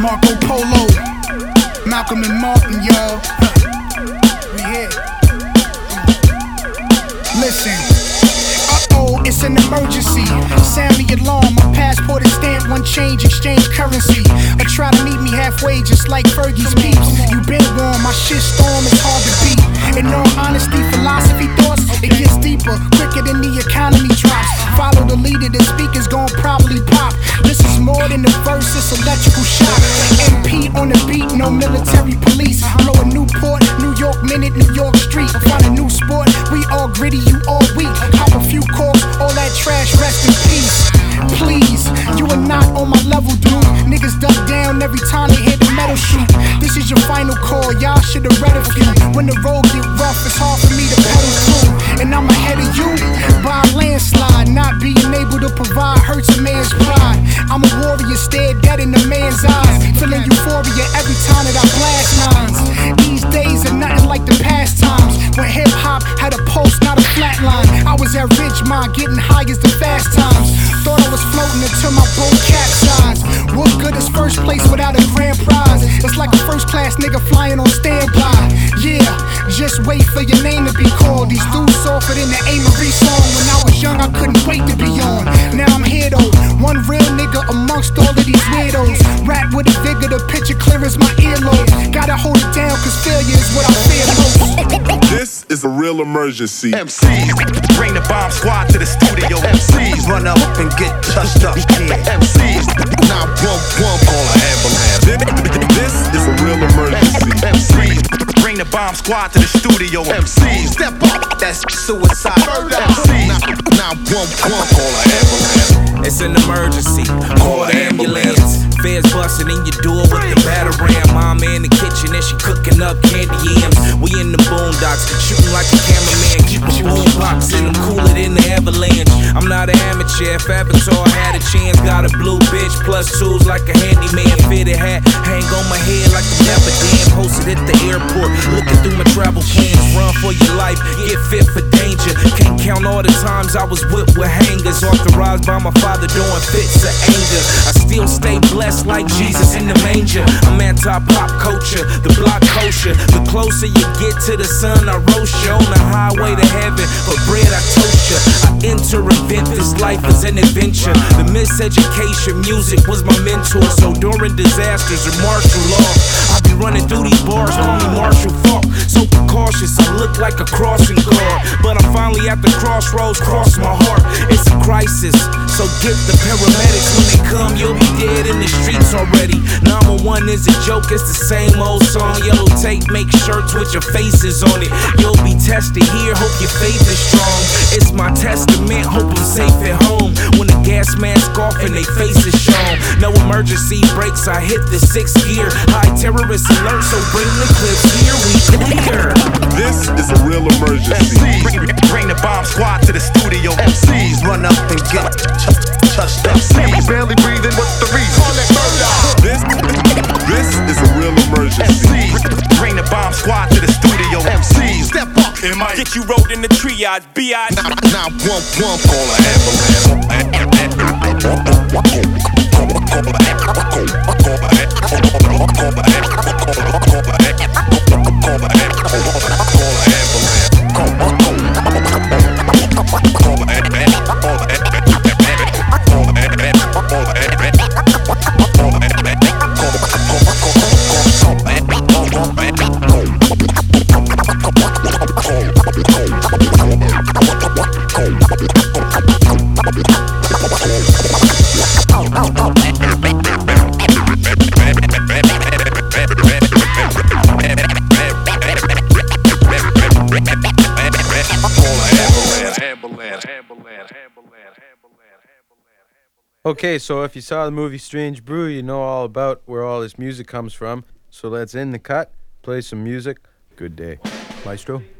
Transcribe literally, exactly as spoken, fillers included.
Marco Polo, Malcolm and Martin, y'all. We here. Listen. Uh-oh, it's an emergency. Sound the alarm. My passport is stamped, one change, exchange currency. Or try to meet me halfway, just like Fergie's peeps. You been warm, my shit storm is hard to beat. In all honesty, philosophy thoughts, it gets deeper, quicker than the economy drops. Follow the leader, the speaker's gon' probably pop. This is more than the verse, it's electrical shock. M P on the beat, no military police. Blow a Newport, New York minute, New York street. Find a new sport, we all gritty, you all weak. Pop a few corks, all that trash, rest in peace. Please, you are not on my level, dude. Niggas duck down every time they hit the metal shoot. This is your final call, y'all should've read a few. When the road get rough, it's hard for me to pedal through. And I'm ahead of you by a landslide. Not being able to provide hurts a man's pride. I'm a warrior, stare dead in the man's eyes. Feeling euphoria every time that I blast lines. These days are nothing like the past times, when hip-hop had a pulse, not a flat line. I was at Ridgemont, getting high as the fast times. Thought I was floating until my boat capsized. What good is first place without a grand prize? It's like a first-class nigga flying on standby. Yeah, just wait for your name to be called. These dudes softer than the Amory song. When I was young, I couldn't wait to be on. Now I'm here though, one real nigga amongst all of these weirdos. Rap with a vigor, the picture clear as my earlobe. Gotta hold it down, cause failure is what I fear most. This is a real emergency. M Cs, bring the bomb squad to the studio. M Cs, run up and get touched up. Yeah. M Cs, now one one call an ambulance. This is a real emergency. M Cs, bring the bomb squad to the studio. M Cs, step up, that's suicide. M Cs, now one one call an ambulance. It's an emergency, call the ambulance. Feds busting in your door with the batarang. Mama in the kitchen and she cooking up candy yams. We in the boondocks, shooting like a cameraman. Keep a boombox in them cooler than the avalanche. I'm not an amateur, if Avatar had a chance. Got a blue bitch, plus tools like a handyman. Fitted hat, hang on my head like a dapper dan. Posted at the airport, looking through my travel plans. Run for your life, get fit for danger. Can't count all the times I was whipped with hangers. Authorized by my father doing fits of anger. I still stay blessed like Jesus in the manger. I'm anti-pop culture, the block kosher. The closer you get to the sun, I roast you. On the highway to heaven, for bread I toast you. I enter, invent this life as an adventure. The miseducation music was my mentor. So during disasters or martial law, I be running through these bars, call me Marshall Falk. So cautious, I look like a crossing guard. But I'm finally at the crossroads, cross my heart. It's a crisis, so get the paramedics. When they come, you'll be dead in the streets already. Number one is a joke, it's the same old song. Yellow tape, make shirts with your faces on it. You'll be tested here, hope your faith is strong. It's my testament, hope I'm safe at home. When the gas mask off and they face is shown. No emergency brakes, I hit the sixth gear. High terrorist alert, so bring the clips here, we clear. This is a real emergency. M Cs, bring, bring the bomb squad to the studio. M Cs, run up and get touched up. M Cs, barely breathing, what's the reason? Call it murder. This, this is a real emergency. M Cs, bring the bomb squad to the studio. M Cs, step up, it might get you rolled in the triage. B I Now, now one one call an ambulance. Okay, so if you saw the movie Strange Brew, you know all about where all this music comes from. So let's end the cut, play some music. Good day. Maestro?